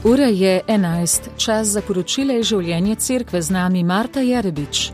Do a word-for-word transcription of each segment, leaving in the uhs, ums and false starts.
Ura je enajst, čas za poročile iz življenja cerkve, z nami Marta Jarebič.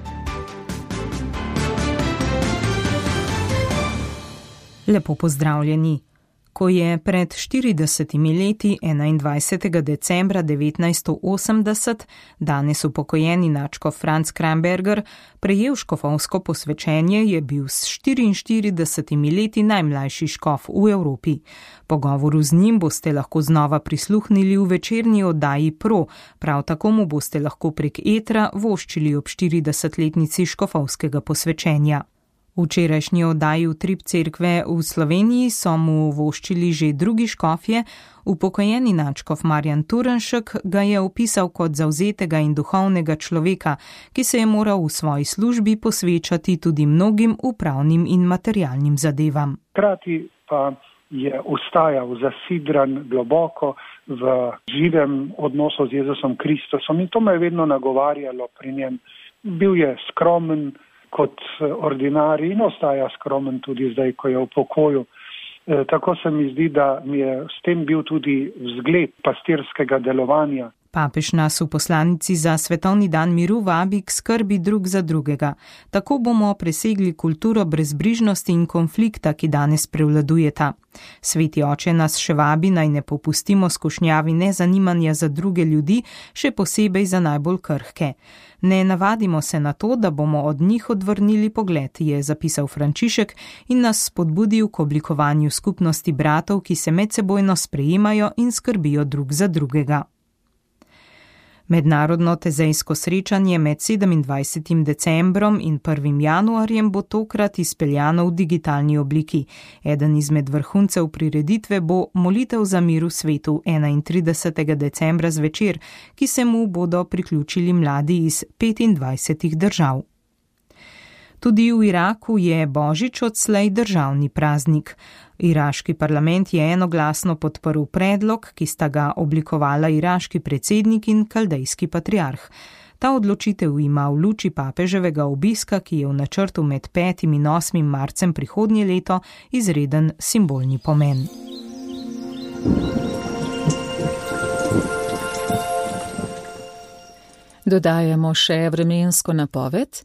Lepo pozdravljeni. Ko je pred štiridesetimi leti, enaindvajsetega decembra devetnajststo osemdeset, danes upokojeni nadškof Franc Kramberger, prejel škofovsko posvečenje, je bil s štiriinštiridesetimi leti najmlajši škof v Evropi. Pogovoru z njim boste lahko znova prisluhnili v večerni oddaji Pro, prav tako mu boste lahko prek etra voščili ob štiridesetletnici škofovskega posvečenja. V včerajšnji oddaji Utrip cerkve v Sloveniji so mu voščili že drugi škofje, upokojeni nadškof Marjan Turnšek ga je opisal kot zavzetega in duhovnega človeka, ki se je moral v svoji službi posvečati tudi mnogim upravnim in materialnim zadevam. Hkrati pa je ostajal zasidran globoko v živem odnosu z Jezusom Kristusom in to me je vedno nagovarjalo pri njem. Bil je skromen kot ordinarij in ostaja skromen tudi zdaj, ko je v pokoju. E, tako se mi zdi, da mi je s tem bil tudi vzgled pastirskega delovanja. Papež nas v poslanici za Svetovni dan miru vabi k skrbi drug za drugega. Tako bomo presegli kulturo brezbrižnosti in konflikta, ki danes prevladujeta. Sveti oče nas še vabi, naj ne popustimo skušnjavi nezanimanja za druge ljudi, še posebej za najbolj krhke. Ne navadimo se na to, da bomo od njih odvrnili pogled, je zapisal Frančišek in nas spodbudil k oblikovanju skupnosti bratov, ki se medsebojno sprejemajo in skrbijo drug za drugega. Mednarodno tezejsko srečanje med sedemindvajsetim decembrom in prvim januarjem bo tokrat izpeljano v digitalni obliki. Eden izmed vrhuncev prireditve bo molitev za mir v svetu enaintridesetega decembra zvečer, ki se mu bodo priključili mladi iz petindvajsetih držav. Tudi v Iraku je Božič odslej državni praznik. Iraški parlament je enoglasno podprl predlog, ki sta ga oblikovala iraški predsednik in kaldejski patriarh. Ta odločitev ima v luči papeževega obiska, ki je v načrtu med petim in osmim marcem prihodnje leto, izreden simbolni pomen. Dodajamo še vremensko napoved.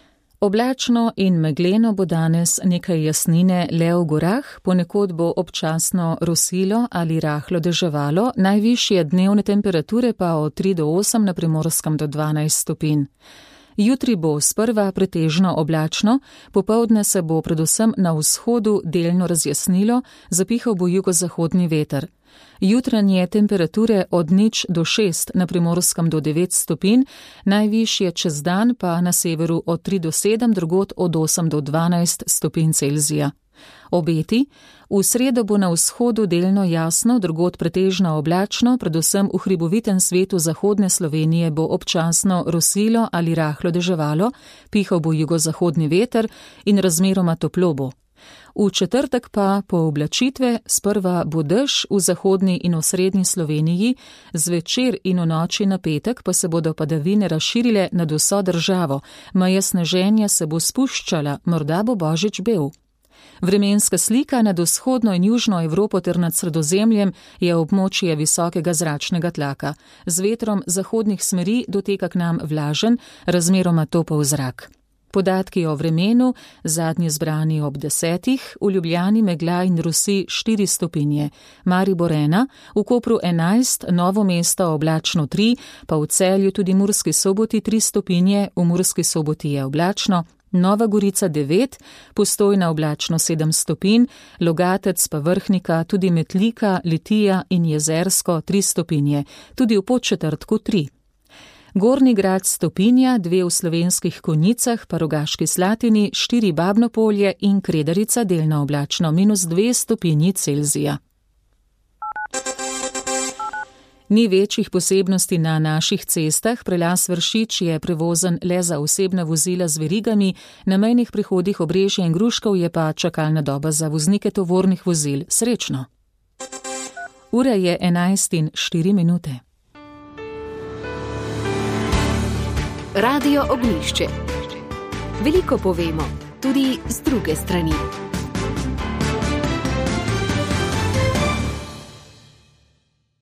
Oblačno in megleno bo danes, nekaj jasnine le v gorah, ponekod bo občasno rosilo ali rahlo deževalo, najvišje dnevne temperature pa od tri do osem, na Primorskem do dvanajst stopinj. Jutri bo sprva pretežno oblačno, popoldne se bo predvsem na vzhodu delno razjasnilo, zapihal bo jugozahodni veter. Jutranje temperature od nič do šest, na Primorskem do devet stopinj, najvišje čez dan pa na severu od tri do sedem, drugod od osem do dvanajst stopinj Celzija. Obeti: v sredo bo na vzhodu delno jasno, drugod pretežno oblačno, predvsem v hribovitem svetu zahodne Slovenije bo občasno rosilo ali rahlo deževalo, pihal bo jugozahodni veter in razmeroma toplo bo. V četrtek pa pooblačitve, sprva bo dež v zahodni in osrednji Sloveniji, zvečer in v noči na petek pa se bodo padavine razširile nad vso državo, meja sneženja se bo spuščala, morda bo Božič bel. Vremenska slika nad vzhodno in južno Evropo ter nad Sredozemljem je območje visokega zračnega tlaka. Z vetrom zahodnih smeri doteka k nam vlažen, razmeroma topel zrak. Podatki o vremenu, zadnji zbrani ob desetih, v Ljubljani megla in rosi štiri stopinje, Maribor ena, v Kopru enajst, Novo mesto oblačno tri, pa v Celju tudi Murski Soboti tri stopinje, v Murski Soboti je oblačno, Nova Gorica devet, Postojna oblačno sedem stopinj, Logatec pa Vrhnika, tudi Metlika, Litija in Jezersko tri stopinje, tudi v Podčetrtku tri. Gornji Grad stopinja, dve v Slovenskih Konjicah, pa Rogaški Slatini, štiri Babno Polje in Kredarica delno oblačno, minus dve stopinji Celzija. Ni večjih posebnosti na naših cestah, prelaz Vršič je prevozen le za osebna vozila z verigami, na mejnih prehodih Obrežje in Gruškov je pa čakalna doba za voznike tovornih vozil. Srečno! Ura je enajst in štiri minute. Radio Ognjišče. Veliko povemo, tudi z druge strani.